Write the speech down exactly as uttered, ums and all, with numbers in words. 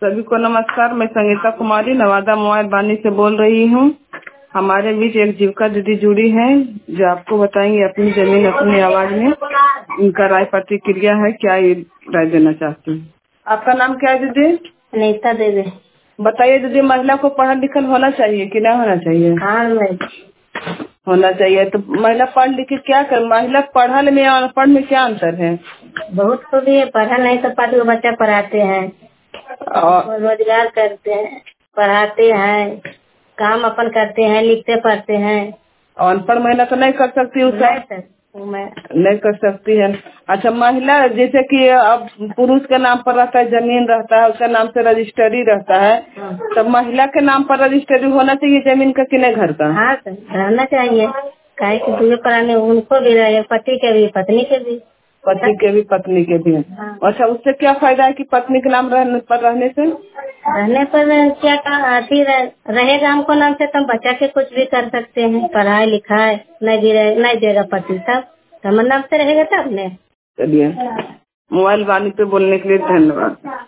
सभी को नमस्कार। मैं संगीता कुमारी नवादा मोबाइल बानी से बोल रही हूँ। हमारे बीच एक जीविका दीदी जुड़ी है जो आपको बताएंगे अपनी जमीन अपनी आवाज में। इनका राय प्रतिक्रिया है, क्या ये राय देना चाहती हूँ। आपका नाम क्या है दीदी? अनीता दीदी। बताइए दीदी, महिला को पढ़ा लिखल होना चाहिए कि नहीं होना चाहिए? हाँ होना चाहिए। तो महिला पढ़ लिख के क्या कर, महिला पढ़ल में और अनपढ़ में क्या अंतर है? बहुत खूबी है, पढ़ा नहीं तो पाँच गो बच्चा पढ़ाते हैं और रोजगार करते हैं, पढ़ाते हैं, काम अपन करते हैं, लिखते पढ़ते हैं। अनपढ़ महिला तो नहीं कर सकती उसका? मैं नहीं कर सकती है। अच्छा, महिला जैसे कि अब पुरुष के नाम पर रहता है, जमीन रहता है, उसका नाम से रजिस्ट्री रहता है, तब महिला के नाम पर रजिस्ट्री होना चाहिए जमीन का कि नहीं घर का? हाँ सर, रहना चाहिए। काहे कि दूसरे पढ़ाने उनको भी रहे, पति के भी पत्नी के भी। पति के भी पत्नी के भी। हाँ। अच्छा, उससे क्या फायदा है कि पत्नी के नाम रहने पर रहने से? रहने पर क्या आती रह, रहेगा हमको नाम से, तो बच्चा के कुछ भी कर सकते हैं, पढ़ाई लिखाई नहीं भी रहे, नहीं देगा पति तब हमारे नाम से रहेगा तब ने। चलिए, मोबाइल वाणी पे बोलने के लिए धन्यवाद।